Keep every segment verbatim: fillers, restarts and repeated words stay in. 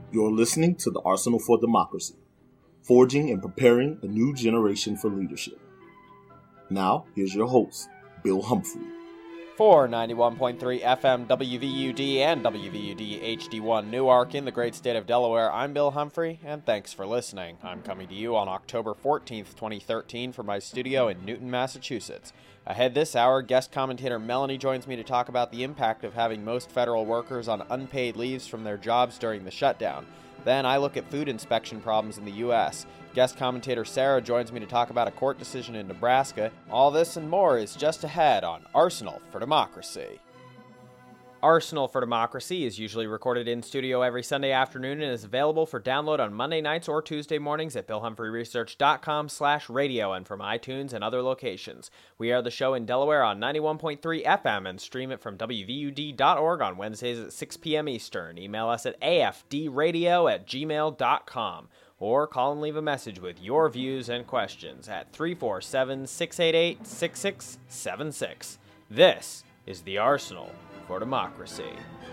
You're listening to the Arsenal for Democracy, forging and preparing a new generation for leadership. Now, here's your host, Bill Humphrey. For ninety-one point three F M W V U D and W V U D H D one Newark in the great state of Delaware, I'm Bill Humphrey, and thanks for listening. I'm coming to you on October fourteenth, twenty thirteen from my studio in Newton, Massachusetts. Ahead this hour, guest commentator Melanie joins me to talk about the impact of having most federal workers on unpaid leaves from their jobs during the shutdown. Then I look at food inspection problems in the U S Guest commentator Sarah joins me to talk about a court decision in Nebraska. All this and more is just ahead on Arsenal for Democracy. Arsenal for Democracy is usually recorded in studio every Sunday afternoon and is available for download on Monday nights or Tuesday mornings at billhumphreyresearch.com slash radio and from iTunes and other locations. We air the show in Delaware on ninety-one point three F M and stream it from W V U D dot org on Wednesdays at six p.m. Eastern. Email us at A F D radio at gmail dot com or call and leave a message with your views and questions at three four seven, six eight eight, six six seven six. This is the Arsenal for Democracy.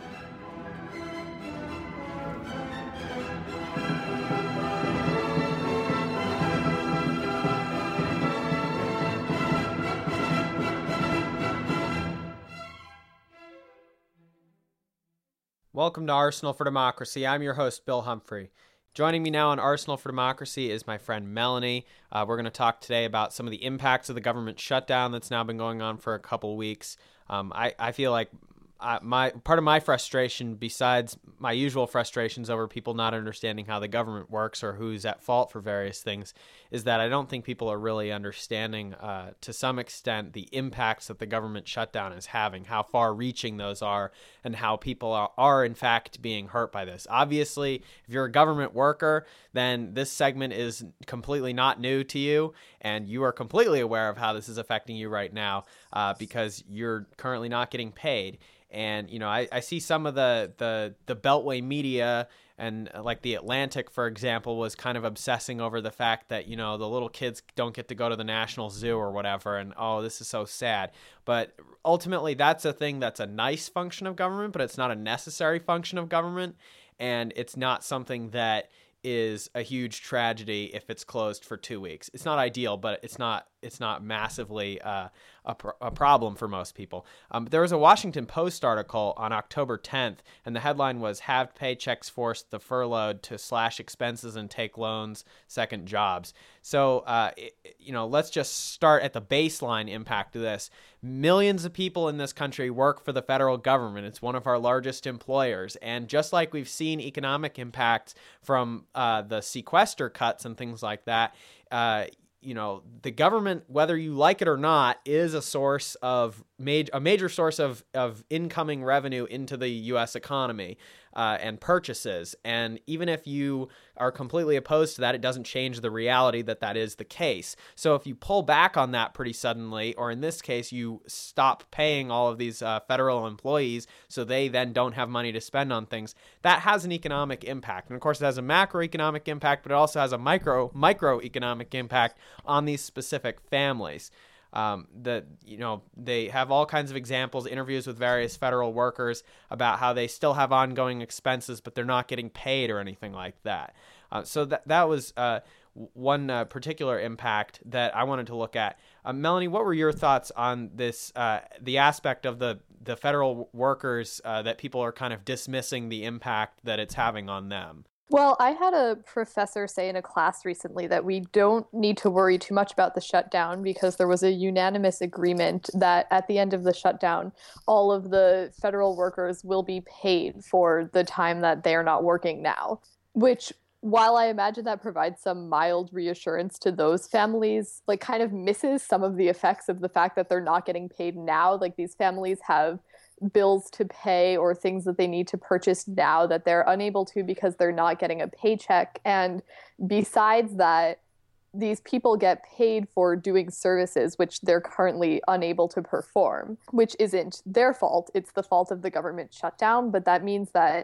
Welcome to Arsenal for Democracy. I'm your host, Bill Humphrey. Joining me now on Arsenal for Democracy is my friend Melanie. Uh, we're going to talk today about some of the impacts of the government shutdown that's now been going on for a couple weeks. Um, I, I feel like Uh, my part of my frustration, besides my usual frustrations over people not understanding how the government works or who's at fault for various things, is that I don't think people are really understanding, uh, to some extent, the impacts that the government shutdown is having, how far-reaching those are, and how people are, are, in fact, being hurt by this. Obviously, if you're a government worker, then this segment is completely not new to you, and you are completely aware of how this is affecting you right now uh, because you're currently not getting paid. And, you know, I, I see some of the, the, the Beltway media and like The Atlantic, for example, was kind of obsessing over the fact that, you know, the little kids don't get to go to the National Zoo or whatever. And, oh, this is so sad. But ultimately, that's a thing that's a nice function of government, but it's not a necessary function of government. And it's not something that is a huge tragedy if it's closed for two weeks. It's not ideal, but it's not it's not massively uh, a, pro- a problem for most people. Um, there was a Washington Post article on October tenth, and the headline was "Halved Paychecks Force the Furloughed to Slash Expenses and Take Loans, Second Jobs." So, uh, it, you know, let's just start at the baseline impact of this. Millions of people in this country work for the federal government. It's one of our largest employers. And just like we've seen economic impacts from uh, the sequester cuts and things like that, uh, you know, the government, whether you like it or not, is a source of major, a major source of, of incoming revenue into the U S economy uh, and purchases. And even if you are completely opposed to that, it doesn't change the reality that that is the case. So if you pull back on that pretty suddenly, or in this case, you stop paying all of these uh, federal employees so they then don't have money to spend on things, that has an economic impact. And of course, it has a macroeconomic impact, but it also has a micro microeconomic impact on these specific families. Um, that, you know, they have all kinds of examples, interviews with various federal workers about how they still have ongoing expenses, but they're not getting paid or anything like that. Uh, so that that was uh, one uh, particular impact that I wanted to look at. Uh, Melanie, what were your thoughts on this, uh, the aspect of the, the federal workers uh, that people are kind of dismissing the impact that it's having on them? Well, I had a professor say in a class recently that we don't need to worry too much about the shutdown because there was a unanimous agreement that at the end of the shutdown, all of the federal workers will be paid for the time that they're not working now, which, while I imagine that provides some mild reassurance to those families, like kind of misses some of the effects of the fact that they're not getting paid now. Like these families have bills to pay or things that they need to purchase now that they're unable to because they're not getting a paycheck. And besides that, these people get paid for doing services which they're currently unable to perform, which isn't their fault. It's the fault of the government shutdown. But that means that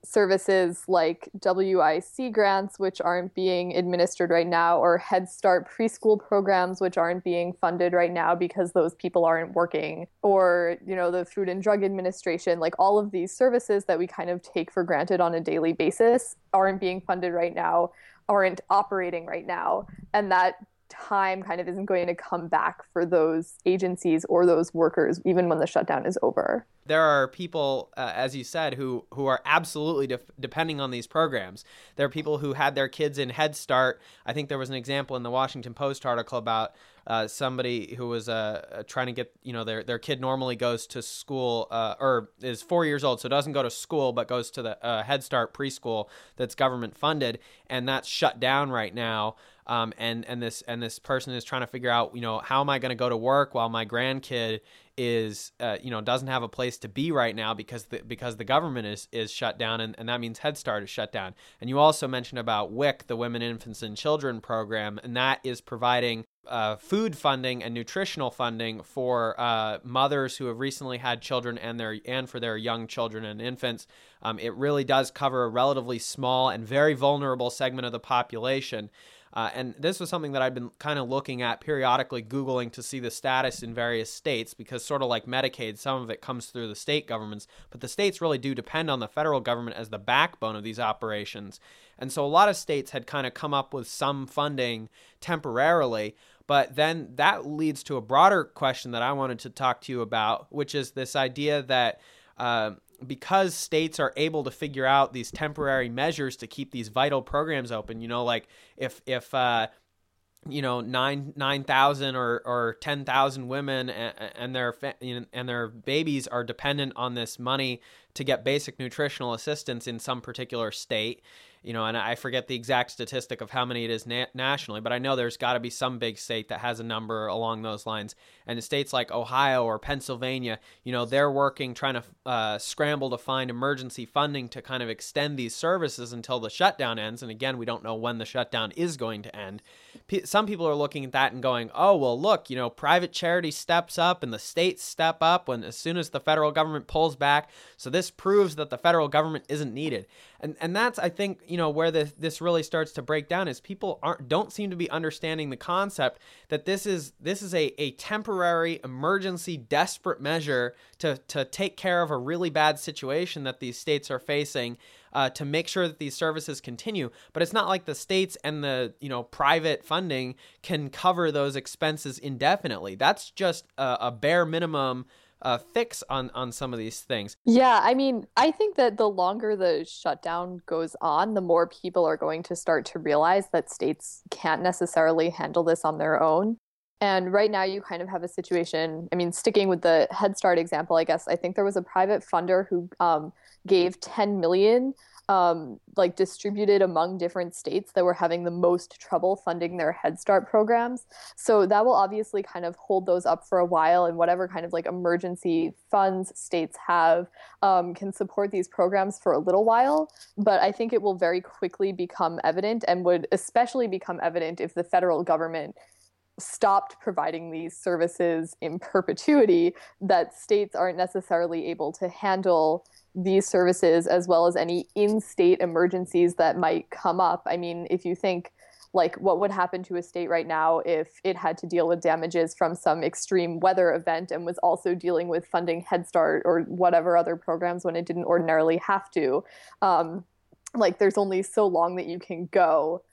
services like W I C grants, which aren't being administered right now, or Head Start preschool programs, which aren't being funded right now because those people aren't working, or, you know, the Food and Drug Administration, like all of these services that we kind of take for granted on a daily basis aren't being funded right now, aren't operating right now. And that time kind of isn't going to come back for those agencies or those workers, even when the shutdown is over. There are people, uh, as you said, who, who are absolutely de- depending on these programs. There are people who had their kids in Head Start. I think there was an example in the Washington Post article about uh, somebody who was uh, trying to get, you know, their, their kid normally goes to school uh, or is four years old, so doesn't go to school, but goes to the uh, Head Start preschool that's government funded, and that's shut down right now. Um, and, and this and this person is trying to figure out, you know, how am I going to go to work while my grandkid is, uh, you know, doesn't have a place to be right now because the, because the government is, is shut down, and, and that means Head Start is shut down. And you also mentioned about W I C, the Women, Infants, and Children program, and that is providing uh, food funding and nutritional funding for uh, mothers who have recently had children and their and for their young children and infants. Um, it really does cover a relatively small and very vulnerable segment of the population. Uh, and this was something that I've been kind of looking at periodically, Googling to see the status in various states, because sort of like Medicaid, some of it comes through the state governments, but the states really do depend on the federal government as the backbone of these operations. And so a lot of states had kind of come up with some funding temporarily, but then that leads to a broader question that I wanted to talk to you about, which is this idea that uh, because states are able to figure out these temporary measures to keep these vital programs open, you know, like if, if, uh, you know, nine, nine thousand or, or ten thousand women and, and their, and their babies are dependent on this money to get basic nutritional assistance in some particular state, you know, and I forget the exact statistic of how many it is na- nationally, but I know there's got to be some big state that has a number along those lines. And in states like Ohio or Pennsylvania, you know, they're working, trying to uh, scramble to find emergency funding to kind of extend these services until the shutdown ends. And again, we don't know when the shutdown is going to end. P- some people are looking at that and going, oh, well, look, you know, private charity steps up and the states step up when as soon as the federal government pulls back. So this proves that the federal government isn't needed. And and that's, I think, you know, where this this really starts to break down is people aren't don't seem to be understanding the concept that this is this is a, a temporary emergency desperate measure to to take care of a really bad situation that these states are facing, uh, to make sure that these services continue. But it's not like the states and the, you know, private funding can cover those expenses indefinitely. That's just a, a bare minimum Uh, fix on, on some of these things. Yeah, I mean, I think that the longer the shutdown goes on, the more people are going to start to realize that states can't necessarily handle this on their own. And right now you kind of have a situation, I mean, sticking with the Head Start example, I guess, I think there was a private funder who um, gave ten million um, like distributed among different states that were having the most trouble funding their Head Start programs. So that will obviously kind of hold those up for a while, and whatever kind of like emergency funds states have um, can support these programs for a little while. But I think it will very quickly become evident, and would especially become evident if the federal government stopped providing these services in perpetuity, that states aren't necessarily able to handle these services as well as any in-state emergencies that might come up. I mean, if you think like what would happen to a state right now if it had to deal with damages from some extreme weather event and was also dealing with funding Head Start or whatever other programs when it didn't ordinarily have to. Um, like there's only so long that you can go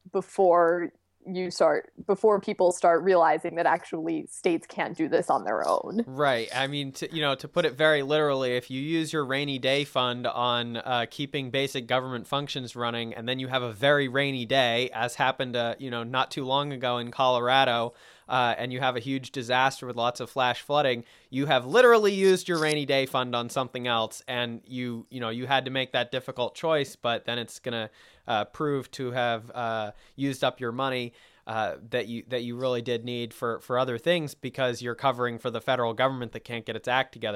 before you start before people start realizing that actually states can't do this on their own. Right. I mean, to, you know, to put it very literally, if you use your rainy day fund on uh, keeping basic government functions running, and then you have a very rainy day, as happened, uh, you know, not too long ago in Colorado, uh, and you have a huge disaster with lots of flash flooding, you have literally used your rainy day fund on something else, and you, you know, you had to make that difficult choice, but then it's going to uh, prove to have uh, used up your money uh, that you that you really did need for, for other things because you're covering for the federal government that can't get its act together.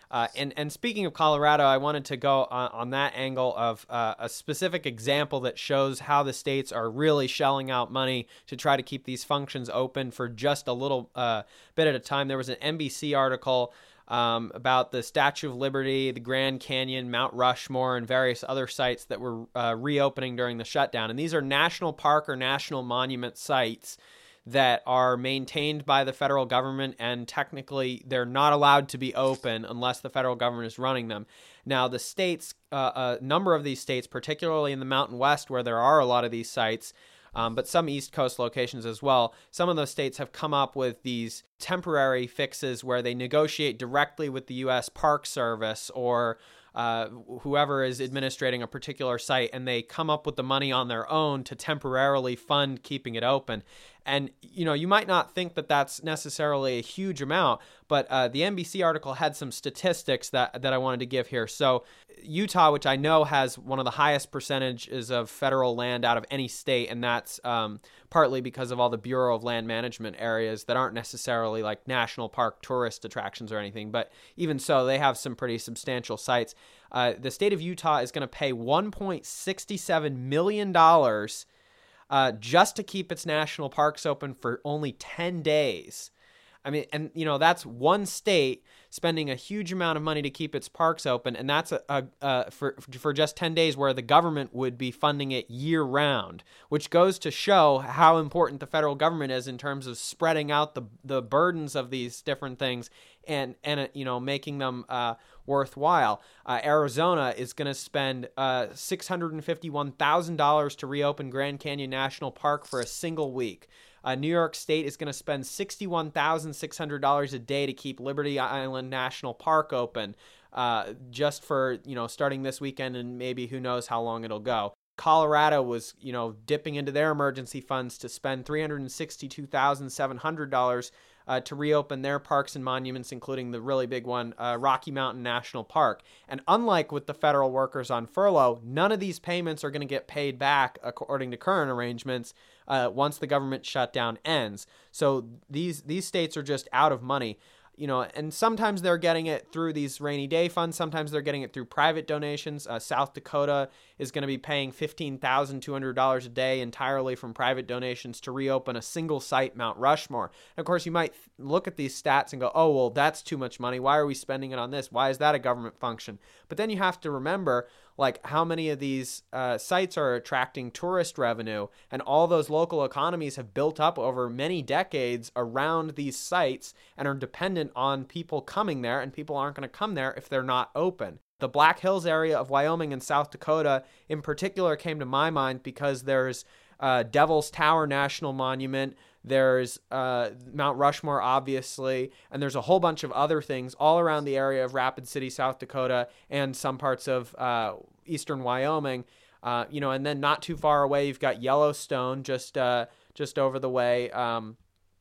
Uh, and, and speaking of Colorado, I wanted to go on, on that angle of uh, a specific example that shows how the states are really shelling out money to try to keep these functions open for just a little uh, bit at a time. There was an N B C article um, about the Statue of Liberty, the Grand Canyon, Mount Rushmore, and various other sites that were uh, reopening during the shutdown. And these are national park or national monument sites that are maintained by the federal government, and technically they're not allowed to be open unless the federal government is running them. Now, the states, uh, a number of these states, particularly in the Mountain West where there are a lot of these sites, um, but some East Coast locations as well, some of those states have come up with these temporary fixes where they negotiate directly with the U S Park Service or Uh, whoever is administrating a particular site, and they come up with the money on their own to temporarily fund keeping it open. And, you know, you might not think that that's necessarily a huge amount, but uh, the N B C article had some statistics that, that I wanted to give here. So Utah, which I know has one of the highest percentages of federal land out of any state, and that's um, partly because of all the Bureau of Land Management areas that aren't necessarily like national park tourist attractions or anything, but even so, they have some pretty substantial sites. Uh, the state of Utah is going to pay one point six seven million dollars uh, just to keep its national parks open for only ten days. I mean, and, you know, that's one state spending a huge amount of money to keep its parks open, and that's a, a, a for for just ten days, where the government would be funding it year round, which goes to show how important the federal government is in terms of spreading out the the burdens of these different things and and you know making them uh, worthwhile. Uh, Arizona is going to spend uh, six hundred fifty-one thousand dollars to reopen Grand Canyon National Park for a single week. Uh, New York State is going to spend sixty-one thousand six hundred dollars a day to keep Liberty Island National Park open, uh, just for, you know, starting this weekend, and maybe who knows how long it'll go. Colorado was, you know, dipping into their emergency funds to spend three hundred sixty-two thousand seven hundred dollars uh, to reopen their parks and monuments, including the really big one, uh, Rocky Mountain National Park. And unlike with the federal workers on furlough, none of these payments are going to get paid back according to current arrangements uh, once the government shutdown ends. So these these states are just out of money. You know, and sometimes they're getting it through these rainy day funds. Sometimes they're getting it through private donations. Uh, South Dakota is going to be paying fifteen thousand two hundred dollars a day entirely from private donations to reopen a single site, Mount Rushmore. And of course, you might look at these stats and go, oh, well, that's too much money. Why are we spending it on this? Why is that a government function? But then you have to remember, like, how many of these uh, sites are attracting tourist revenue, and all those local economies have built up over many decades around these sites and are dependent on people coming there, and people aren't going to come there if they're not open. The Black Hills area of Wyoming and South Dakota in particular came to my mind because there's uh, Devil's Tower National Monument, there's uh, Mount Rushmore, obviously, and there's a whole bunch of other things all around the area of Rapid City, South Dakota, and some parts of uh, eastern Wyoming. Uh, you know, and then not too far away, you've got Yellowstone, just uh, just over the way. Um,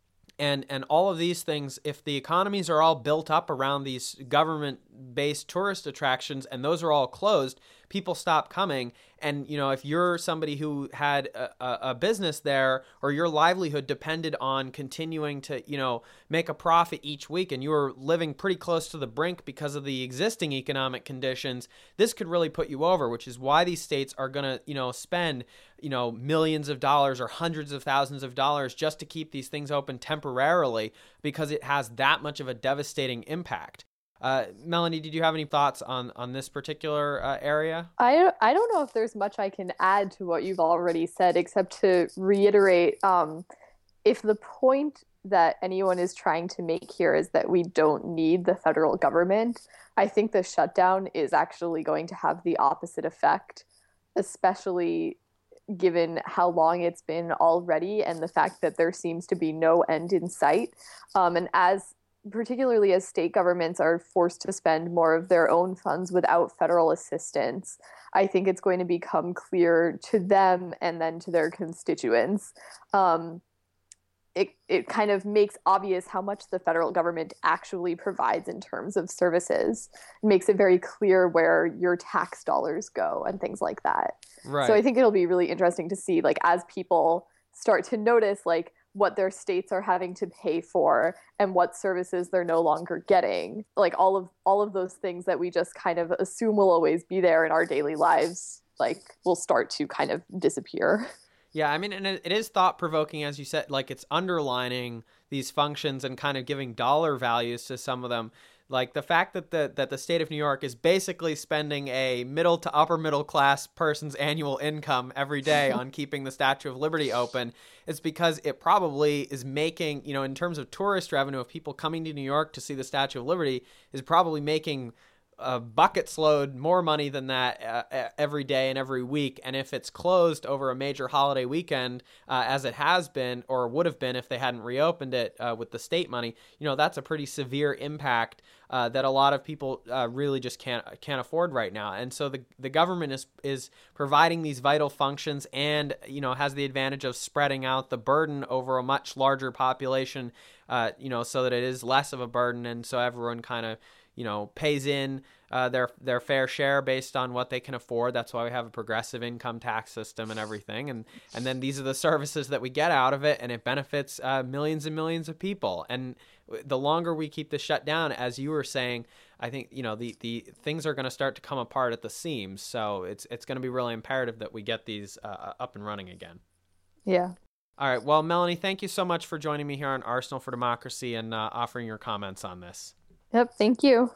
and and all of these things, if the economies are all built up around these government-based tourist attractions, and those are all closed, people stop coming. And, you know, if you're somebody who had a, a business there, or your livelihood depended on continuing to, you know, make a profit each week, and you were living pretty close to the brink because of the existing economic conditions, this could really put you over, which is why these states are going to, you know, spend, you know, millions of dollars or hundreds of thousands of dollars just to keep these things open temporarily, because it has that much of a devastating impact. Uh, Melanie, did you have any thoughts on, on this particular uh, area? I, I don't know if there's much I can add to what you've already said, except to reiterate, um, if the point that anyone is trying to make here is that we don't need the federal government, I think the shutdown is actually going to have the opposite effect, especially given how long it's been already and the fact that there seems to be no end in sight. Um, and as particularly as state governments are forced to spend more of their own funds without federal assistance, I think it's going to become clear to them and then to their constituents. Um, it it kind of makes obvious how much the federal government actually provides in terms of services. It makes it very clear where your tax dollars go and things like that. Right. So I think it'll be really interesting to see, like, as people start to notice, like, what their states are having to pay for and what services they're no longer getting. Like all of all of those things that we just kind of assume will always be there in our daily lives, like will start to kind of disappear. Yeah, I mean, and it, it is thought-provoking, as you said, like it's underlining these functions and kind of giving dollar values to some of them. Like the fact that the that the state of New York is basically spending a middle to upper middle class person's annual income every day on keeping the Statue of Liberty open is because it probably is making, you know, in terms of tourist revenue of people coming to New York to see the Statue of Liberty, is probably making a bucket's load more money than that uh, every day and every week. And if it's closed over a major holiday weekend, uh, as it has been or would have been if they hadn't reopened it uh, with the state money, you know, that's a pretty severe impact uh, that a lot of people uh, really just can't can't afford right now. And so the the government is is providing these vital functions and, you know, has the advantage of spreading out the burden over a much larger population, uh, you know, so that it is less of a burden. And so everyone kind of, you know, pays in uh, their their fair share based on what they can afford. That's why we have a progressive income tax system and everything. And and then these are the services that we get out of it, and it benefits uh, millions and millions of people. And the longer we keep this shut down, as you were saying, I think, you know, the, the things are going to start to come apart at the seams. So it's it's going to be really imperative that we get these uh, up and running again. Yeah. All right. Well, Melanie, thank you so much for joining me here on Arsenal for Democracy and uh, offering your comments on this. Yep, thank you.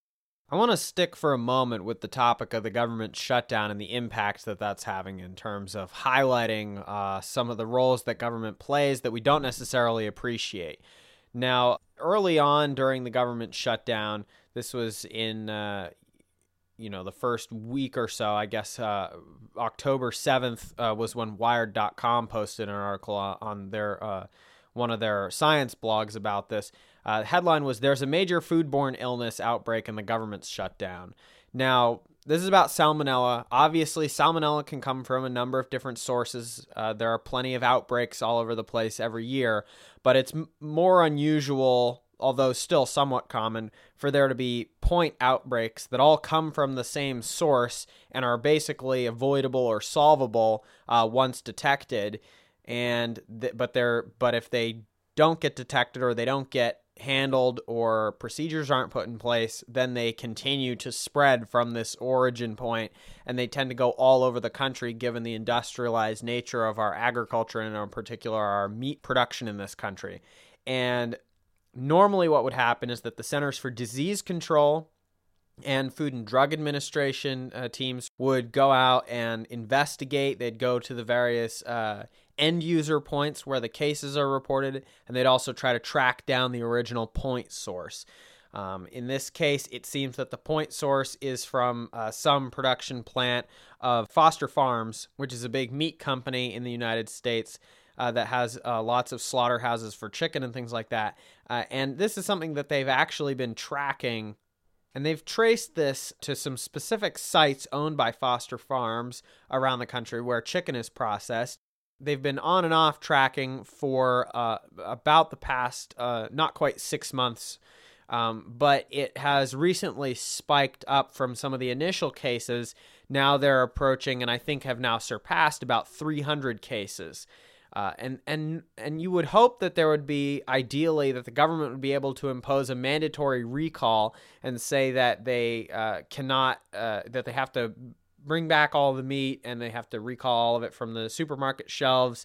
I want to stick for a moment with the topic of the government shutdown and the impact that that's having in terms of highlighting uh, some of the roles that government plays that we don't necessarily appreciate. Now, early on during the government shutdown, this was in, uh, you know, the first week or so, I guess uh, October seventh uh, was when Wired dot com posted an article on their uh, one of their science blogs about this. Uh, the headline was, "There's a major foodborne illness outbreak and the government's shut down." Now, this is about salmonella. Obviously, salmonella can come from a number of different sources. Uh, there are plenty of outbreaks all over the place every year, but it's m- more unusual, although still somewhat common, for there to be point outbreaks that all come from the same source and are basically avoidable or solvable uh, once detected. And th- but they're but if they don't get detected or they don't get handled or procedures aren't put in place, then they continue to spread from this origin point, and they tend to go all over the country given the industrialized nature of our agriculture and in particular our meat production in this country. And normally what would happen is that the Centers for Disease Control and Food and Drug Administration uh, teams would go out and investigate. They'd go to the various uh, end user points where the cases are reported, and they'd also try to track down the original point source. Um, in this case, it seems that the point source is from uh, some production plant of Foster Farms, which is a big meat company in the United States uh, that has uh, lots of slaughterhouses for chicken and things like that. Uh, and this is something that they've actually been tracking. And they've traced this to some specific sites owned by Foster Farms around the country where chicken is processed. They've been on and off tracking for uh, about the past, uh, not quite six months, um, but it has recently spiked up from some of the initial cases. Now they're approaching, and I think have now surpassed about three hundred cases. Uh, and, and, and you would hope that there would be, ideally, that the government would be able to impose a mandatory recall and say that they uh, cannot, uh, that they have to bring back all the meat and they have to recall all of it from the supermarket shelves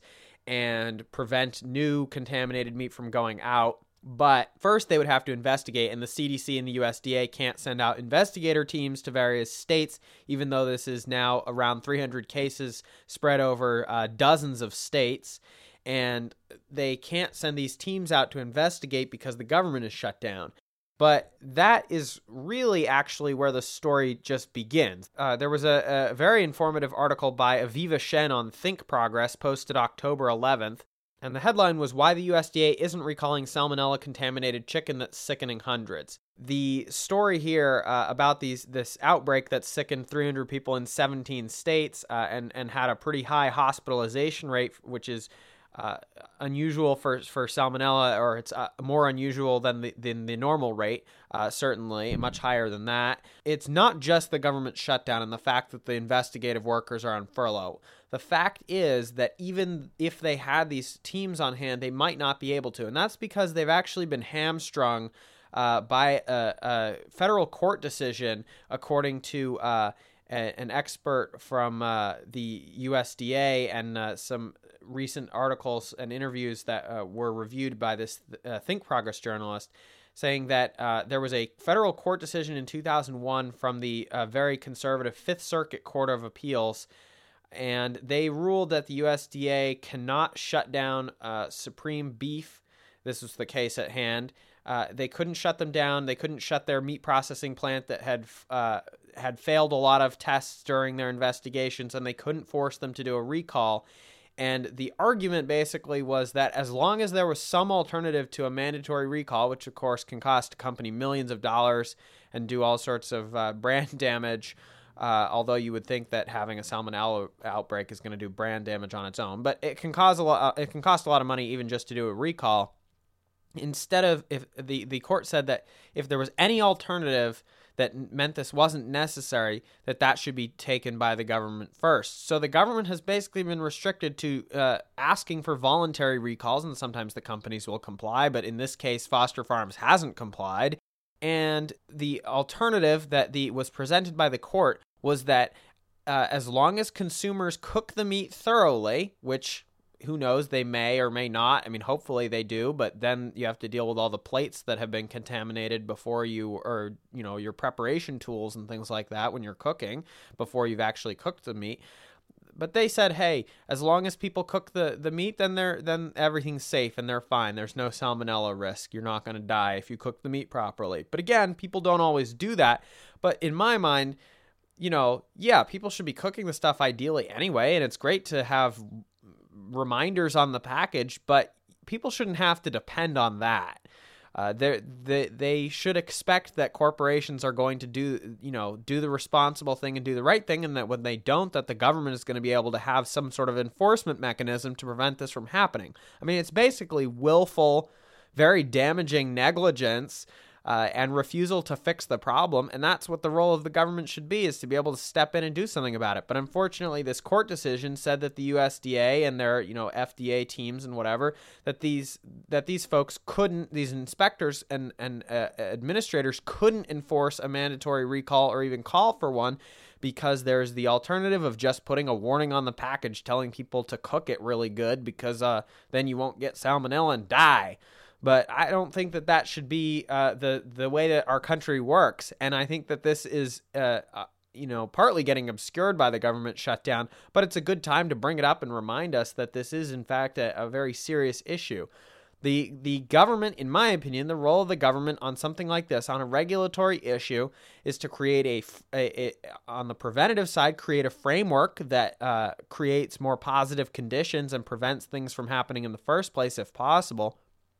and prevent new contaminated meat from going out. But first they would have to investigate, and the C D C and the U S D A can't send out investigator teams to various states, even though this is now around three hundred cases spread over uh, dozens of states. And they can't send these teams out to investigate because the government is shut down. But that is really actually where the story just begins. Uh, there was a, a very informative article by Aviva Shen on Think Progress posted October eleventh. And the headline was, "Why the U S D A Isn't Recalling Salmonella-Contaminated Chicken That's Sickening Hundreds." The story here uh, about these this outbreak that sickened three hundred people in seventeen states uh, and, and had a pretty high hospitalization rate, which is uh, unusual for for salmonella, or it's uh, more unusual than the than the normal rate. Uh, certainly, much higher than that. It's not just the government shutdown and the fact that the investigative workers are on furlough. The fact is that even if they had these teams on hand, they might not be able to, and that's because they've actually been hamstrung uh, by a, a federal court decision, according to uh, a, an expert from uh, the U S D A and uh, some recent articles and interviews that uh, were reviewed by this uh, Think Progress journalist, saying that uh, there was a federal court decision in two thousand one from the uh, very conservative Fifth Circuit Court of Appeals, and they ruled that the U S D A cannot shut down uh, Supreme Beef. This was the case at hand. Uh, they couldn't shut them down. They couldn't shut their meat processing plant that had uh, had failed a lot of tests during their investigations, and they couldn't force them to do a recall. And the argument basically was that as long as there was some alternative to a mandatory recall, which of course can cost a company millions of dollars and do all sorts of uh, brand damage, uh, although you would think that having a salmonella outbreak is going to do brand damage on its own, but it can cause a lot. It can cost a lot of money even just to do a recall. Instead of, if the, the court said that if there was any alternative that meant this wasn't necessary, that that should be taken by the government first. So the government has basically been restricted to uh, asking for voluntary recalls, and sometimes the companies will comply, but in this case, Foster Farms hasn't complied. And the alternative that the was presented by the court was that uh, as long as consumers cook the meat thoroughly, which who knows, they may or may not. I mean, hopefully they do, but then you have to deal with all the plates that have been contaminated before you, or, you know, your preparation tools and things like that when you're cooking, before you've actually cooked the meat. But they said, hey, as long as people cook the, the meat, then they're then everything's safe and they're fine. There's no salmonella risk. You're not going to die if you cook the meat properly. But again, people don't always do that. But in my mind, you know, yeah, people should be cooking the stuff ideally anyway, and it's great to have reminders on the package, but people shouldn't have to depend on that. Uh, they they they should expect that corporations are going to do you know do the responsible thing and do the right thing, and that when they don't, that the government is going to be able to have some sort of enforcement mechanism to prevent this from happening. I mean, it's basically willful, very damaging negligence. Uh, and refusal to fix the problem, and that's what the role of the government should be, is to be able to step in and do something about it. But unfortunately, this court decision said that the U S D A and their, you know, F D A teams and whatever, that these that these folks couldn't, these inspectors and and uh, administrators couldn't enforce a mandatory recall or even call for one, because there's the alternative of just putting a warning on the package telling people to cook it really good, because uh, then you won't get salmonella and die. But I don't think that that should be uh, the the way that our country works, and I think that this is, uh, uh, you know, partly getting obscured by the government shutdown. But it's a good time to bring it up and remind us that this is, in fact, a, a very serious issue. The the government, in my opinion, the role of the government on something like this, on a regulatory issue, is to create a, a, a on the preventative side, create a framework that uh, creates more positive conditions and prevents things from happening in the first place, if possible.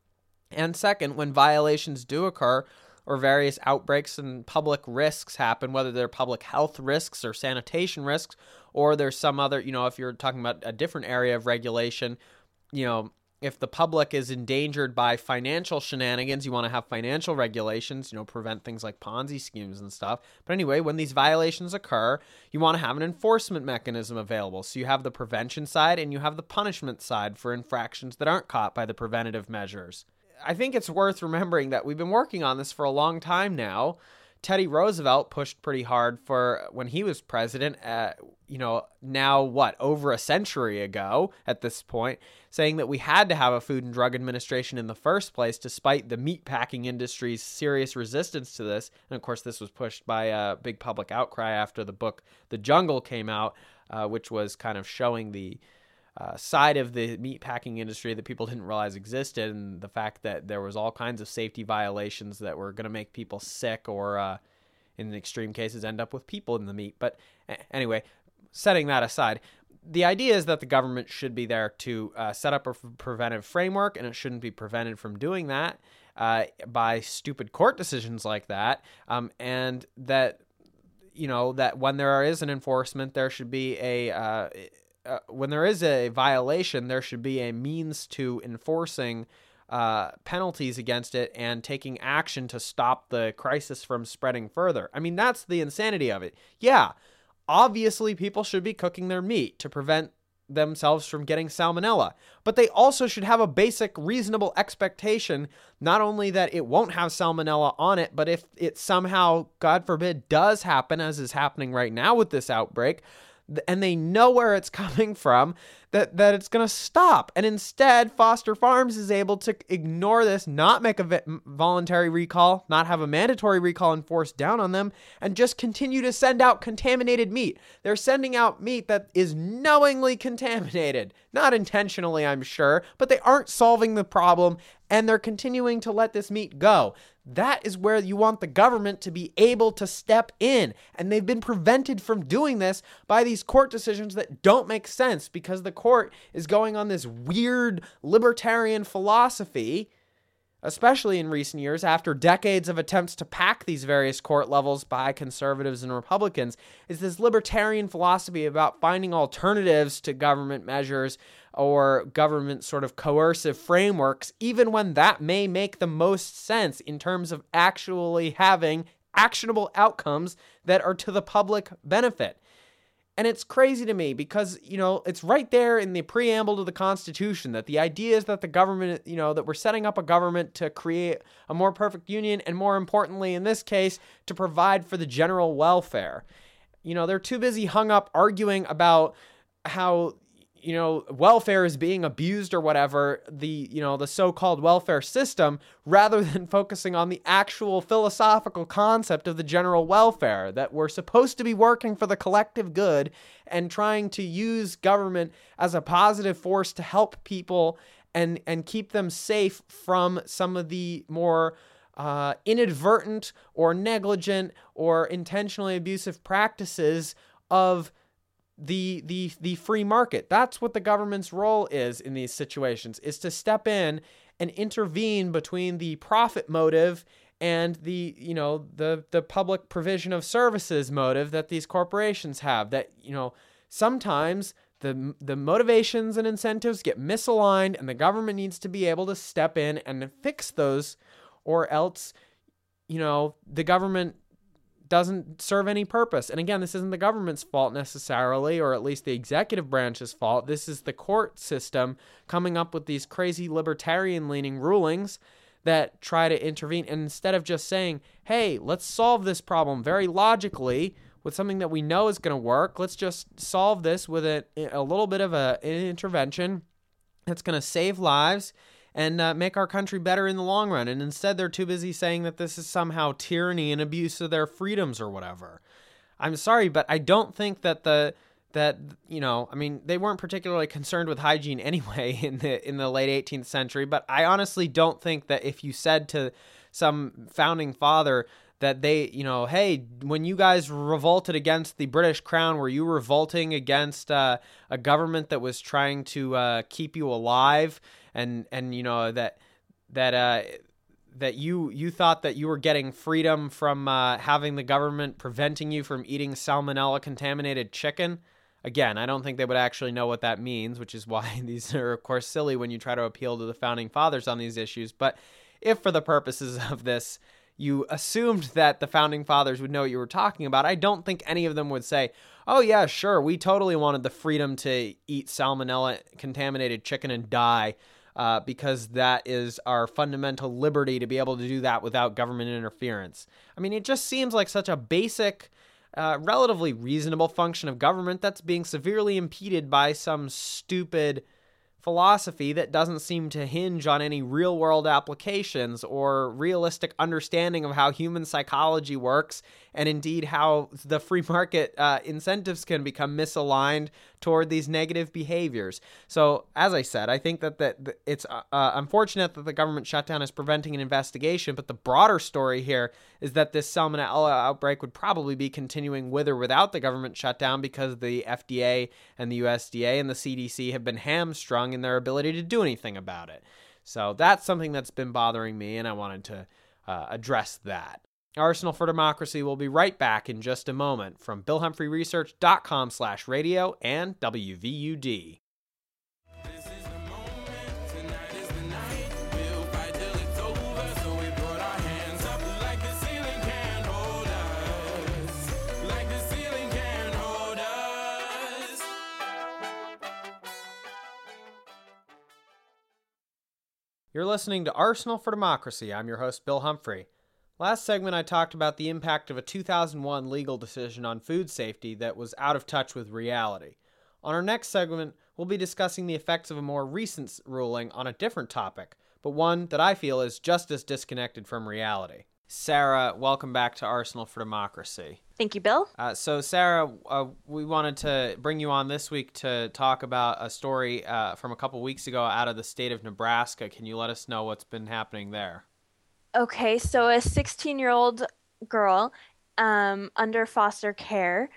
And second, when violations do occur or various outbreaks and public risks happen, whether they're public health risks or sanitation risks, or there's some other, you know, if you're talking about a different area of regulation, you know, if the public is endangered by financial shenanigans, you want to have financial regulations, you know, prevent things like Ponzi schemes and stuff. But anyway, when these violations occur, you want to have an enforcement mechanism available. So you have the prevention side and you have the punishment side for infractions that aren't caught by the preventative measures. I think it's worth remembering that we've been working on this for a long time now. Teddy Roosevelt pushed pretty hard for when he was president, uh, you know, now what, over a century ago at this point, saying that we had to have a Food and Drug Administration in the first place, despite the meatpacking industry's serious resistance to this. And of course, this was pushed by a big public outcry after the book The Jungle came out, uh, which was kind of showing the Uh, side of the meatpacking industry that people didn't realize existed, and the fact that there was all kinds of safety violations that were going to make people sick, or uh, in extreme cases end up with people in the meat. But anyway, setting that aside, the idea is that the government should be there to uh, set up a preventive framework, and it shouldn't be prevented from doing that uh, by stupid court decisions like that, um, and that, you know, that when there is an enforcement, there should be a uh, uh, when there is a violation, there should be a means to enforcing uh, penalties against it and taking action to stop the crisis from spreading further. I mean, that's the insanity of it. Yeah, obviously people should be cooking their meat to prevent themselves from getting salmonella, but they also should have a basic reasonable expectation, not only that it won't have salmonella on it, but if it somehow, God forbid, does happen, as is happening right now with this outbreak, and they know where it's coming from, that, that it's going to stop. And instead, Foster Farms is able to ignore this, not make a v- voluntary recall, not have a mandatory recall enforced down on them, and just continue to send out contaminated meat. They're sending out meat that is knowingly contaminated. Not intentionally, I'm sure, but they aren't solving the problem, and they're continuing to let this meat go. That is where you want the government to be able to step in. And they've been prevented from doing this by these court decisions that don't make sense, because the court is going on this weird libertarian philosophy, especially in recent years, after decades of attempts to pack these various court levels by conservatives and Republicans, is this libertarian philosophy about finding alternatives to government measures or government sort of coercive frameworks, even when that may make the most sense in terms of actually having actionable outcomes that are to the public benefit. And it's crazy to me because, you know, it's right there in the preamble to the Constitution that the idea is that the government, you know, that we're setting up a government to create a more perfect union, and more importantly, in this case, to provide for the general welfare. You know, they're too busy hung up arguing about how, you know, welfare is being abused or whatever, the, you know, the so-called welfare system, rather than focusing on the actual philosophical concept of the general welfare, that we're supposed to be working for the collective good and trying to use government as a positive force to help people and, and keep them safe from some of the more uh, inadvertent or negligent or intentionally abusive practices of the the the free market. That's what the government's role is in these situations, is to step in and intervene between the profit motive and the, you know, the the public provision of services motive that these corporations have. That, you know, sometimes the the motivations and incentives get misaligned, and the government needs to be able to step in and fix those, or else, you know, the government doesn't serve any purpose. And again, this isn't the government's fault necessarily, or at least the executive branch's fault. This is the court system coming up with these crazy libertarian-leaning rulings that try to intervene. And instead of just saying, hey, let's solve this problem very logically with something that we know is going to work, let's just solve this with a, a little bit of a, an intervention that's going to save lives and uh, make our country better in the long run. And instead, they're too busy saying that this is somehow tyranny and abuse of their freedoms or whatever. I'm sorry, but I don't think that the that you know, I mean, they weren't particularly concerned with hygiene anyway in the in the late eighteenth century. But I honestly don't think that if you said to some founding father that they, you know, hey, when you guys revolted against the British Crown, were you revolting against uh, a government that was trying to uh, keep you alive? And, and you know, that that uh, that you you thought that you were getting freedom from uh, having the government preventing you from eating salmonella-contaminated chicken? Again, I don't think they would actually know what that means, which is why these are, of course, silly when you try to appeal to the founding fathers on these issues. But if for the purposes of this, you assumed that the founding fathers would know what you were talking about, I don't think any of them would say, oh yeah, sure, we totally wanted the freedom to eat salmonella-contaminated chicken and die, uh, because that is our fundamental liberty to be able to do that without government interference. I mean, it just seems like such a basic, uh, relatively reasonable function of government that's being severely impeded by some stupid philosophy that doesn't seem to hinge on any real-world applications or realistic understanding of how human psychology works, and indeed how the free market uh, incentives can become misaligned toward these negative behaviors. So, as I said, I think that, that, that it's uh, unfortunate that the government shutdown is preventing an investigation, but the broader story here is that this salmonella outbreak would probably be continuing with or without the government shutdown, because the F D A and the U S D A and the C D C have been hamstrung in their ability to do anything about it. So that's something that's been bothering me, and I wanted to uh, address that. Arsenal for Democracy will be right back in just a moment from bill humphrey research dot com slash radio and W V U D. You're listening to Arsenal for Democracy. I'm your host, Bill Humphrey. Last segment, I talked about the impact of a two thousand one legal decision on food safety that was out of touch with reality. On our next segment, we'll be discussing the effects of a more recent ruling on a different topic, but one that I feel is just as disconnected from reality. Sarah, welcome back to Arsenal for Democracy. Thank you, Bill. Uh, so, Sarah, uh, we wanted to bring you on this week to talk about a story uh, from a couple weeks ago out of the state of Nebraska. Can you let us know what's been happening there? Okay, so a sixteen-year-old girl um, under foster care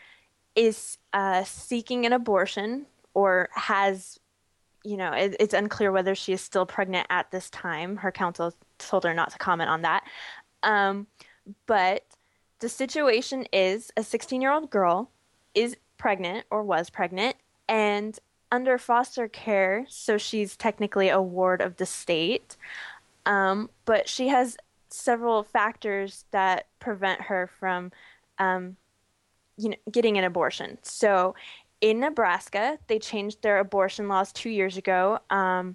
is uh, seeking an abortion or has, you know, it, it's unclear whether she is still pregnant at this time. Her counsel told her not to comment on that. Um, but the situation is a sixteen-year-old girl is pregnant or was pregnant and under foster care, so she's technically a ward of the state, um, but she has several factors that prevent her from um, you know, getting an abortion. So in Nebraska, they changed their abortion laws two years ago, um,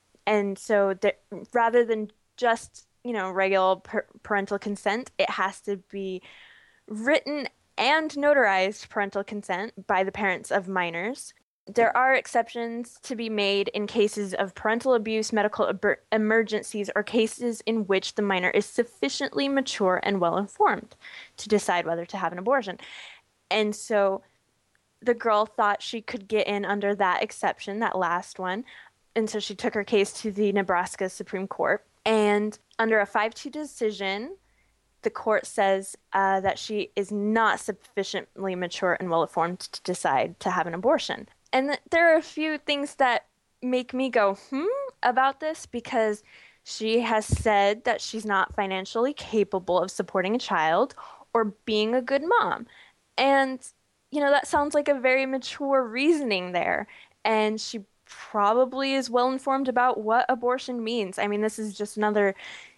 and so that rather than just you know, regular per- parental consent, it has to be written and notarized parental consent by the parents of minors. There are exceptions to be made in cases of parental abuse, medical eber- emergencies, or cases in which the minor is sufficiently mature and well-informed to decide whether to have an abortion. And so the girl thought she could get in under that exception, that last one, and so she took her case to the Nebraska Supreme Court. And under a five two decision, the court says uh, that she is not sufficiently mature and well-informed to decide to have an abortion. And th- there are a few things that make me go, hmm, about this, because she has said that she's not financially capable of supporting a child or being a good mom. And, you know, that sounds like a very mature reasoning there. And she probably is well informed about what abortion means. I mean, this is just another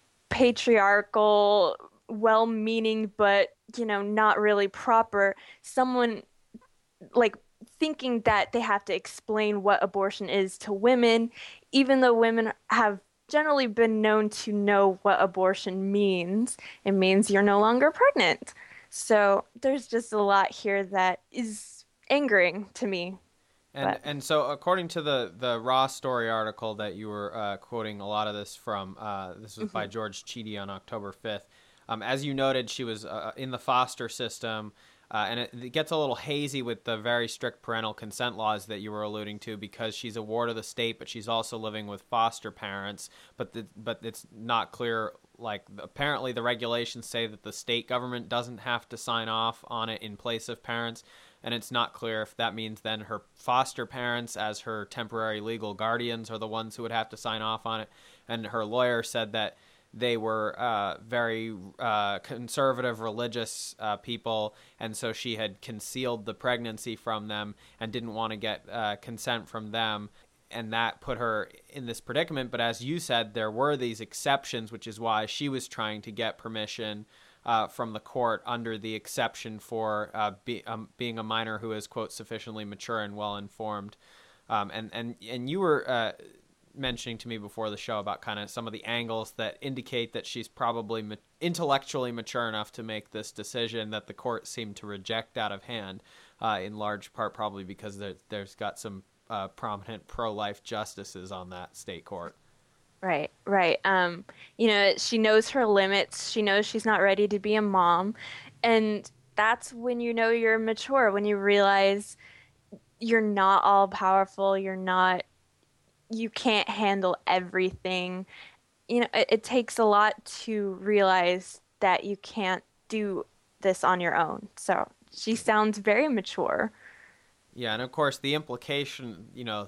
patriarchal, well-meaning, but, you know, not really proper, someone like thinking that they have to explain what abortion is to women, even though women have generally been known to know what abortion means. It means you're no longer pregnant. So there's just a lot here that is angering to me. And But. and so according to the, the Raw Story article that you were uh, quoting a lot of this from, uh, this was mm-hmm. by George Chidi on October fifth. Um, as you noted, she was uh, in the foster system, uh, and it, it gets a little hazy with the very strict parental consent laws that you were alluding to, because she's a ward of the state, but she's also living with foster parents. But the, but it's not clear. Like, apparently the regulations say that the state government doesn't have to sign off on it in place of parents. And it's not clear if that means then her foster parents as her temporary legal guardians are the ones who would have to sign off on it. And her lawyer said that they were uh, very uh, conservative religious uh, people, and so she had concealed the pregnancy from them and didn't want to get uh, consent from them. And that put her in this predicament. But as you said, there were these exceptions, which is why she was trying to get permission Uh, from the court under the exception for uh, be, um, being a minor who is, quote, sufficiently mature and well-informed. Um, and, and, and you were uh, mentioning to me before the show about kind of some of the angles that indicate that she's probably ma- intellectually mature enough to make this decision that the court seemed to reject out of hand, uh, in large part probably because there, there's got some uh, prominent pro-life justices on that state court. Right, right. Um, you know, she knows her limits. She knows she's not ready to be a mom. And that's when you know you're mature, when you realize you're not all powerful, you're not, you can't handle everything. You know, it, it takes a lot to realize that you can't do this on your own. So she sounds very mature. Yeah, and of course the implication, you know,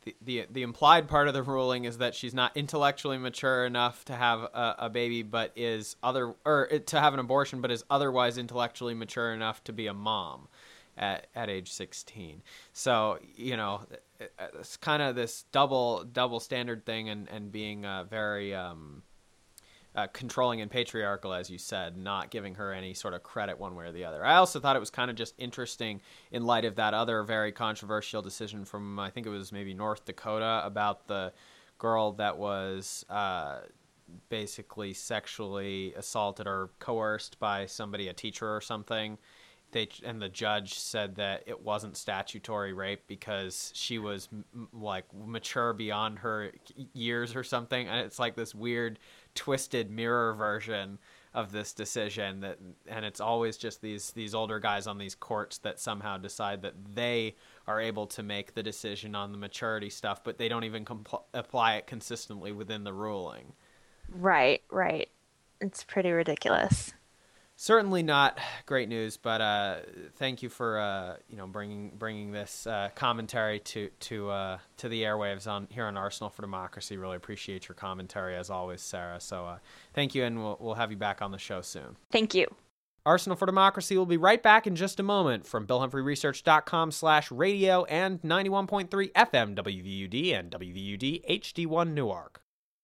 the, the the implied part of the ruling is that she's not intellectually mature enough to have a, a baby, but is other or to have an abortion, but is otherwise intellectually mature enough to be a mom at at age sixteen. So you know, it's kind of this double double standard thing, and and being uh, very um, uh, controlling and patriarchal, as you said, not giving her any sort of credit one way or the other. I also thought it was kind of just interesting in light of that other very controversial decision from, I think it was maybe North Dakota, about the girl that was uh, basically sexually assaulted or coerced by somebody, a teacher or something. They, and the judge said that it wasn't statutory rape because she was m- like mature beyond her years or something. And it's like this weird twisted mirror version of this decision, that, and it's always just these, these older guys on these courts that somehow decide that they are able to make the decision on the maturity stuff, but they don't even compl- apply it consistently within the ruling. Right, right. It's pretty ridiculous. Certainly not great news, but uh, thank you for uh, you know bringing bringing this uh, commentary to to uh, to the airwaves on here on Arsenal for Democracy. Really appreciate your commentary as always, Sarah. So uh, thank you, and we'll we'll have you back on the show soon. Thank you. Arsenal for Democracy will be right back in just a moment from bill humphrey research dot com slash radio and ninety-one point three F M W V U D and W V U D H D one Newark.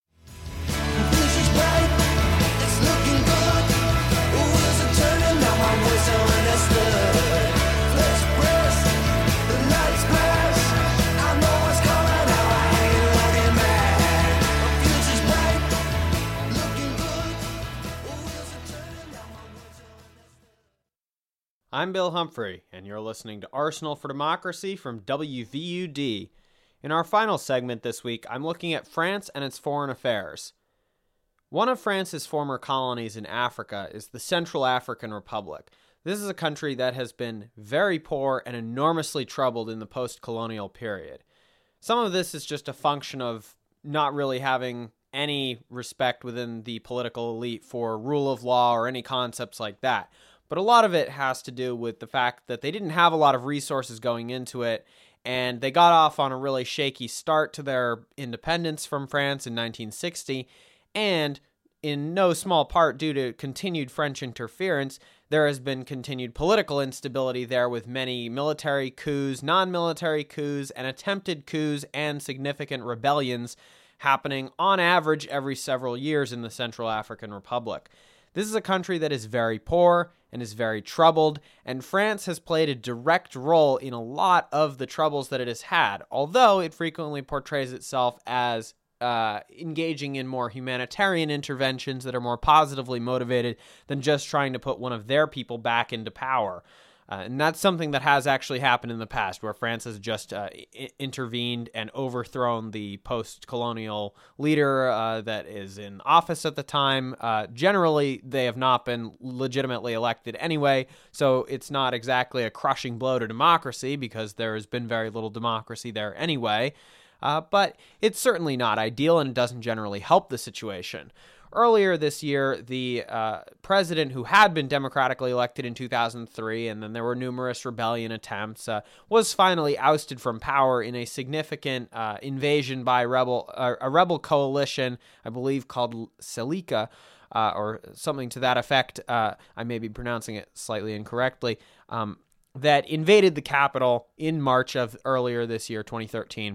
I'm Bill Humphrey, and you're listening to Arsenal for Democracy from W V U D. In our final segment this week, I'm looking at France and its foreign affairs. One of France's former colonies in Africa is the Central African Republic. This is a country that has been very poor and enormously troubled in the post-colonial period. Some of this is just a function of not really having any respect within the political elite for rule of law or any concepts like that. But a lot of it has to do with the fact that they didn't have a lot of resources going into it, and they got off on a really shaky start to their independence from France in nineteen sixty, and in no small part due to continued French interference, there has been continued political instability there with many military coups, non-military coups, and attempted coups and significant rebellions happening on average every several years in the Central African Republic. This is a country that is very poor and is very troubled, and France has played a direct role in a lot of the troubles that it has had, although it frequently portrays itself as uh, engaging in more humanitarian interventions that are more positively motivated than just trying to put one of their people back into power. Uh, and that's something that has actually happened in the past, where France has just uh, I- intervened and overthrown the post-colonial leader uh, that is in office at the time. Uh, generally, they have not been legitimately elected anyway, so it's not exactly a crushing blow to democracy, because there has been very little democracy there anyway. Uh, but it's certainly not ideal, and it doesn't generally help the situation. Earlier this year, the uh, president who had been democratically elected in two thousand three, and then there were numerous rebellion attempts, uh, was finally ousted from power in a significant uh, invasion by rebel uh, a rebel coalition, I believe called Seleka, uh, or something to that effect. Uh, I may be pronouncing it slightly incorrectly, um, that invaded the capital in March of earlier this year, twenty thirteen.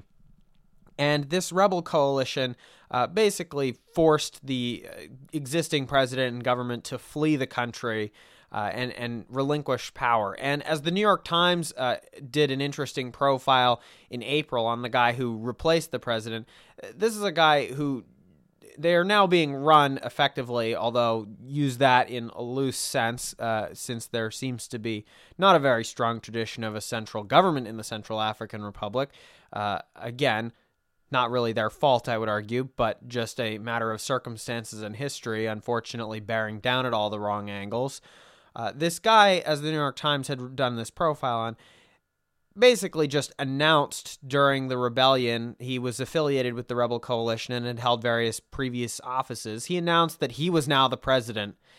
And this rebel coalition uh, basically forced the existing president and government to flee the country uh, and, and relinquish power. And as the New York Times uh, did an interesting profile in April on the guy who replaced the president, this is a guy who they are now being run effectively, although use that in a loose sense, uh, since there seems to be not a very strong tradition of a central government in the Central African Republic. Uh, again, not really their fault, I would argue, but just a matter of circumstances and history, unfortunately bearing down at all the wrong angles. Uh, this guy, as the New York Times had done this profile on, basically just announced during the rebellion, he was affiliated with the rebel coalition and had held various previous offices. He announced that he was now the president.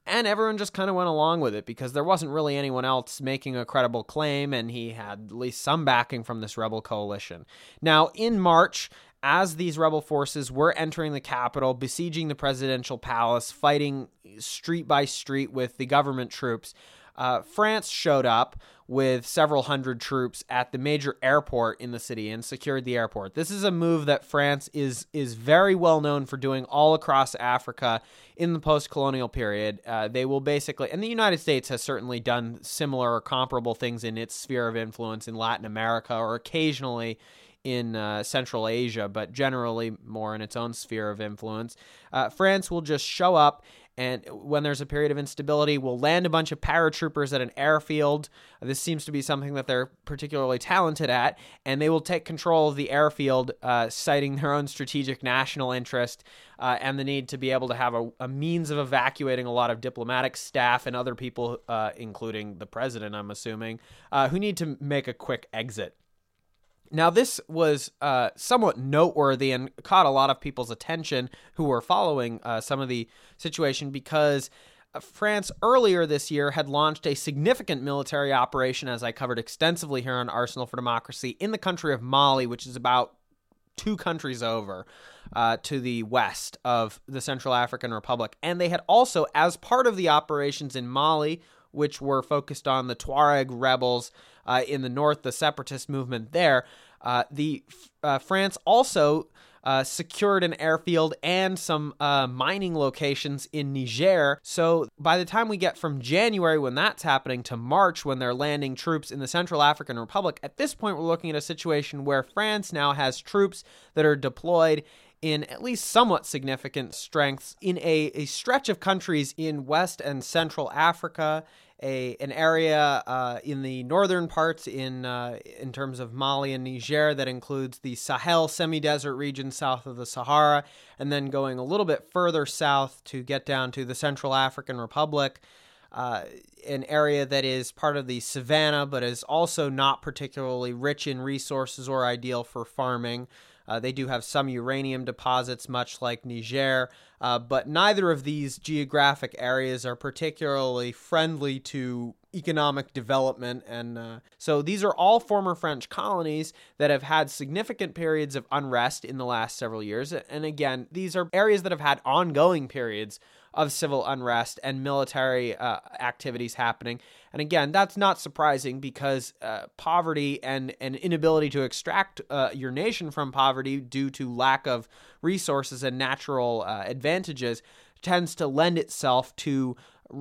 And everyone just kind of went along with it because there wasn't really anyone else making a credible claim, and he had at least some backing from this rebel coalition. Now, in March, as these rebel forces were entering the capital, besieging the presidential palace, fighting street by street with the government troops, uh, France showed up with several hundred troops at the major airport in the city and secured the airport. This is a move that France is is very well known for doing all across Africa in the post-colonial period. Uh, they will basically, and the United States has certainly done similar or comparable things in its sphere of influence in Latin America or occasionally in uh, Central Asia, but generally more in its own sphere of influence. Uh, France will just show up, and when there's a period of instability, will land a bunch of paratroopers at an airfield. This seems to be something that they're particularly talented at, and they will take control of the airfield, uh, citing their own strategic national interest uh, and the need to be able to have a, a means of evacuating a lot of diplomatic staff and other people, uh, including the president, I'm assuming, uh, who need to make a quick exit. Now, this was uh, somewhat noteworthy and caught a lot of people's attention who were following uh, some of the situation because France earlier this year had launched a significant military operation, as I covered extensively here on Arsenal for Democracy, in the country of Mali, which is about two countries over uh, to the west of the Central African Republic. And they had also, as part of the operations in Mali, which were focused on the Tuareg rebels uh, in the north, the separatist movement there. Uh, the uh, France also uh, secured an airfield and some uh, mining locations in Niger. So by the time we get from January, when that's happening, to March, when they're landing troops in the Central African Republic, at this point, we're looking at a situation where France now has troops that are deployed in at least somewhat significant strengths in a, a stretch of countries in West and Central Africa, a an area uh, in the northern parts in uh, in terms of Mali and Niger that includes the Sahel semi-desert region south of the Sahara, and then going a little bit further south to get down to the Central African Republic, uh, an area that is part of the savanna but is also not particularly rich in resources or ideal for farming. Uh, they do have some uranium deposits, much like Niger, uh, but neither of these geographic areas are particularly friendly to economic development. And uh, so these are all former French colonies that have had significant periods of unrest in the last several years. And again, these are areas that have had ongoing periods of civil unrest and military uh, activities happening. And again, that's not surprising because uh, poverty and an inability to extract uh, your nation from poverty due to lack of resources and natural uh, advantages tends to lend itself to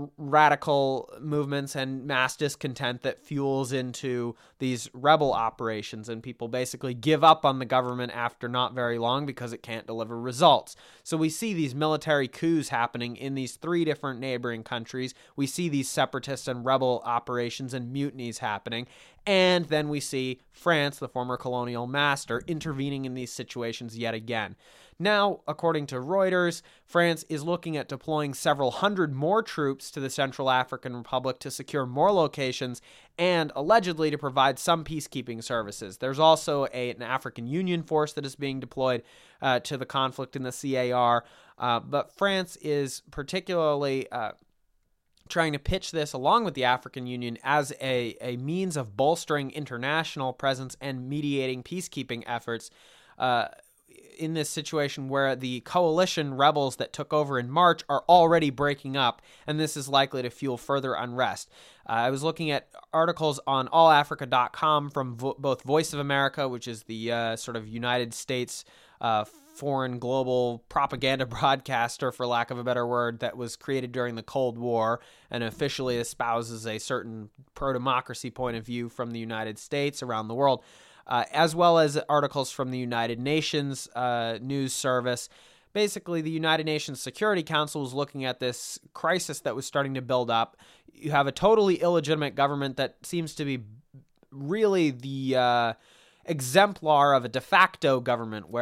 radical movements and mass discontent that fuels into these rebel operations, and people basically give up on the government after not very long because it can't deliver results. So we see these military coups happening in these three different neighboring countries. We see these separatist and rebel operations and mutinies happening, and then we see France, the former colonial master, intervening in these situations yet again. Now, according to Reuters, France is looking at deploying several hundred more troops to the Central African Republic to secure more locations and allegedly to provide some peacekeeping services. There's also a, an African Union force that is being deployed uh, to the conflict in the C A R, uh, but France is particularly Uh, trying to pitch this along with the African Union as a, a means of bolstering international presence and mediating peacekeeping efforts uh, in this situation where the coalition rebels that took over in March are already breaking up, and this is likely to fuel further unrest. Uh, I was looking at articles on all africa dot com from vo- both Voice of America, which is the uh, sort of United States uh, foreign global propaganda broadcaster, for lack of a better word, that was created during the Cold War and officially espouses a certain pro-democracy point of view from the United States around the world, uh, as well as articles from the United Nations uh, news service. Basically, the United Nations Security Council was looking at this crisis that was starting to build up. You have a totally illegitimate government that seems to be really the Uh, exemplar of a de facto government where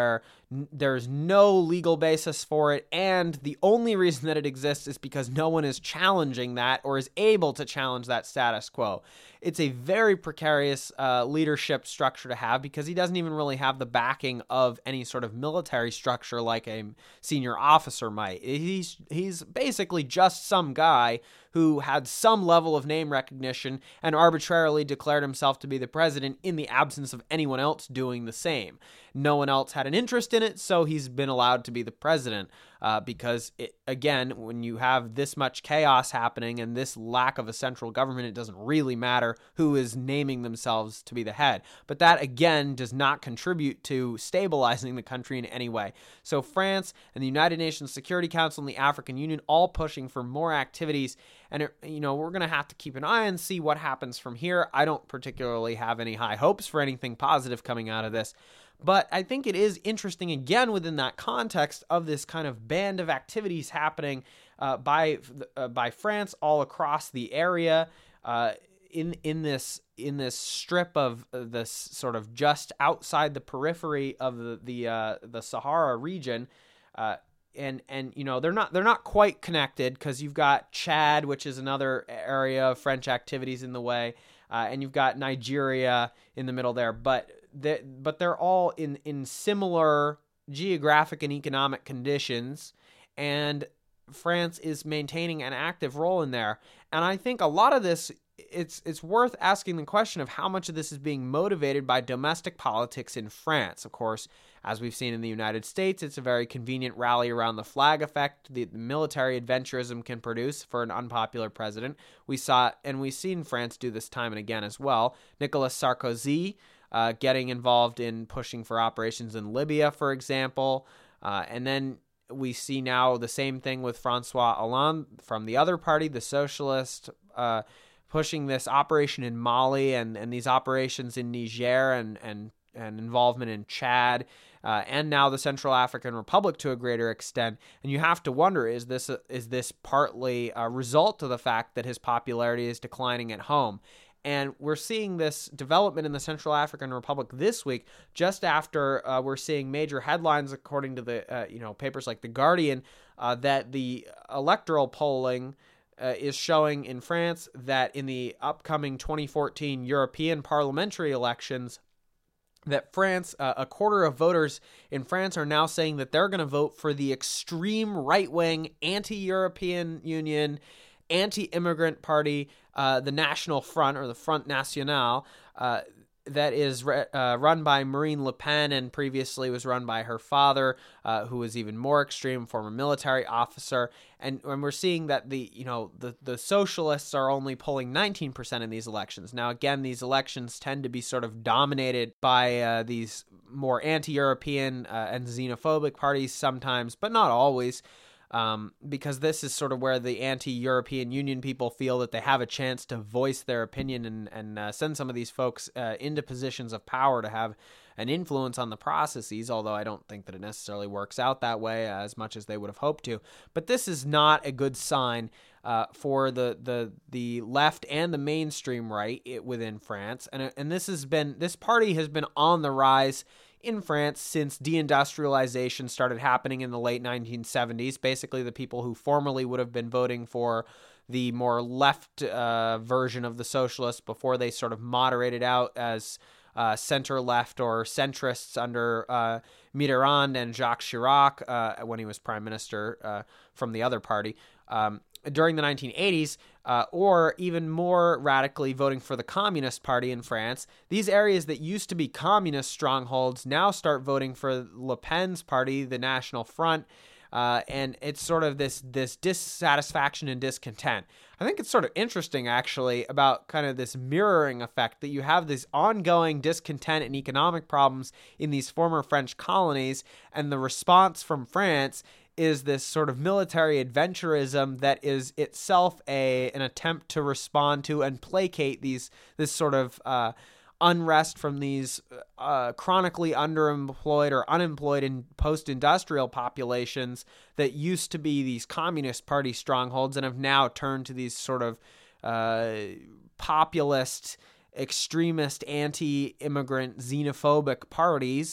There's no legal basis for it, and the only reason that it exists is because no one is challenging that or is able to challenge that status quo. It's a very precarious uh, leadership structure to have because he doesn't even really have the backing of any sort of military structure like a senior officer might. He's he's basically just some guy who had some level of name recognition and arbitrarily declared himself to be the president in the absence of anyone else doing the same. No one else had an interest in it, so he's been allowed to be the president uh, because, it, again, when you have this much chaos happening and this lack of a central government, it doesn't really matter who is naming themselves to be the head. But that, again, does not contribute to stabilizing the country in any way. So France and the United Nations Security Council and the African Union all pushing for more activities. And, it, you know, we're going to have to keep an eye and see what happens from here. I don't particularly have any high hopes for anything positive coming out of this. But I think it is interesting, again, within that context of this kind of band of activities happening uh, by uh, by France all across the area uh, in in this in this strip of uh, this sort of just outside the periphery of the the uh, the Sahara region. Uh, And, and you know, they're not they're not quite connected because you've got Chad, which is another area of French activities in the way, uh, and you've got Nigeria in the middle there. But they, but they're all in, in similar geographic and economic conditions, and France is maintaining an active role in there. And I think a lot of this, it's it's worth asking the question of how much of this is being motivated by domestic politics in France. Of course, as we've seen in the United States, it's a very convenient rally around the flag effect the military adventurism can produce for an unpopular president. We saw, and we've seen France do this time and again as well. Nicolas Sarkozy uh, getting involved in pushing for operations in Libya, for example. Uh, and then we see now the same thing with Francois Hollande from the other party, the Socialist, uh, pushing this operation in Mali and, and these operations in Niger and, and, and involvement in Chad, uh, and now the Central African Republic to a greater extent. And you have to wonder, is this a, is this partly a result of the fact that his popularity is declining at home? And we're seeing this development in the Central African Republic this week, just after uh, we're seeing major headlines, according to the uh, you know papers like The Guardian, uh, that the electoral polling uh, is showing in France that in the upcoming twenty fourteen European parliamentary elections, that France, uh, a quarter of voters in France are now saying that they're going to vote for the extreme right-wing, anti-European Union, anti-immigrant party, uh, the National Front, or the Front National, uh, that is re- uh, run by Marine Le Pen and previously was run by her father, uh, who was even more extreme, former military officer. And when we're seeing that the you know the, the socialists are only polling nineteen percent in these elections. Now, again, these elections tend to be sort of dominated by uh, these more anti-European uh, and xenophobic parties sometimes, but not always. Um, because this is sort of where the anti-European Union people feel that they have a chance to voice their opinion and, and uh, send some of these folks uh, into positions of power to have an influence on the processes, although I don't think that it necessarily works out that way as much as they would have hoped to. But this is not a good sign uh, for the, the the left and the mainstream right within France. And, and this has been this party has been on the rise in France since deindustrialization started happening in the late nineteen seventies. Basically, the people who formerly would have been voting for the more left uh, version of the socialists before they sort of moderated out as uh, center-left or centrists under uh, Mitterrand and Jacques Chirac uh, when he was prime minister uh, from the other party. Um, during the nineteen eighties, uh, or even more radically voting for the Communist Party in France. These areas that used to be communist strongholds now start voting for Le Pen's party, the National Front, uh, and it's sort of this this dissatisfaction and discontent. I think it's sort of interesting, actually, about kind of this mirroring effect that you have this ongoing discontent and economic problems in these former French colonies, and the response from France is this sort of military adventurism that is itself a an attempt to respond to and placate these this sort of uh, unrest from these uh, chronically underemployed or unemployed in post-industrial populations that used to be these Communist Party strongholds and have now turned to these sort of uh, populist, extremist, anti-immigrant, xenophobic parties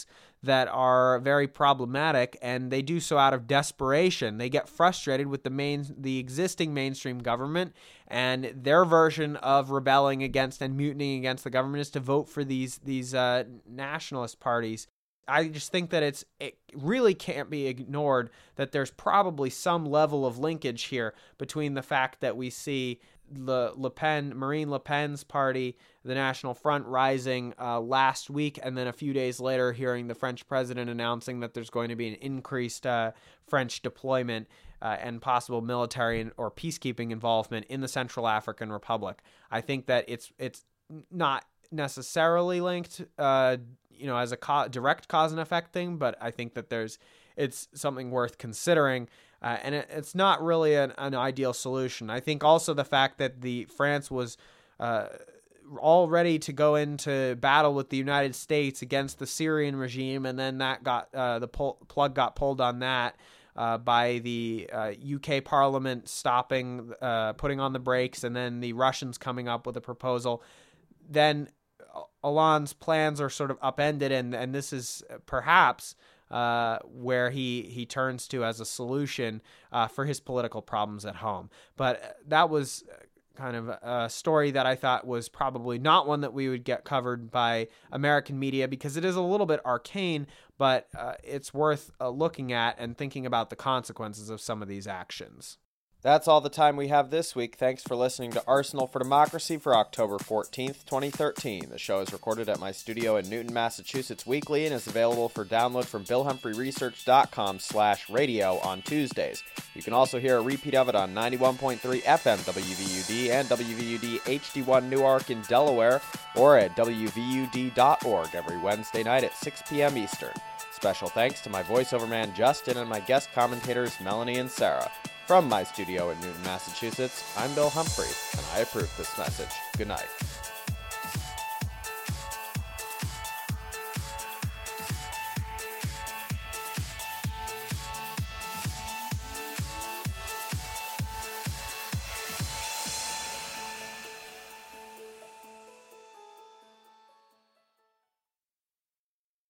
that are very problematic, and they do so out of desperation. They get frustrated with the main, the existing mainstream government, and their version of rebelling against and mutinying against the government is to vote for these these uh, nationalist parties. I just think that it's it really can't be ignored that there's probably some level of linkage here between the fact that we see Le, Le Pen, Marine Le Pen's party, the National Front, rising uh, last week, and then a few days later hearing the French president announcing that there's going to be an increased uh, French deployment uh, and possible military or peacekeeping involvement in the Central African Republic. I think that it's it's not necessarily linked, uh, you know, as a co- direct cause and effect thing, but I think that there's it's something worth considering. Uh, and it, it's not really an, an ideal solution. I think also the fact that the France was uh, all ready to go into battle with the United States against the Syrian regime, and then that got uh, the pull, plug got pulled on that uh, by the uh, U K Parliament stopping, uh, putting on the brakes, and then the Russians coming up with a proposal. Then Hollande's plans are sort of upended, and, and this is perhaps uh, where he, he turns to as a solution uh, for his political problems at home. But that was kind of a story that I thought was probably not one that we would get covered by American media, because it is a little bit arcane, but uh, it's worth uh, looking at and thinking about the consequences of some of these actions. That's all the time we have this week. Thanks for listening to Arsenal for Democracy for October fourteenth, twenty thirteen. The show is recorded at my studio in Newton, Massachusetts weekly and is available for download from bill humphrey research dot com slash radio on Tuesdays. You can also hear a repeat of it on ninety-one point three F M W V U D and W V U D H D one Newark in Delaware, or at W V U D dot org every Wednesday night at six p.m. Eastern. Special thanks to my voiceover man Justin and my guest commentators Melanie and Sarah. From my studio in Newton, Massachusetts, I'm Bill Humphrey, and I approve this message. Good night.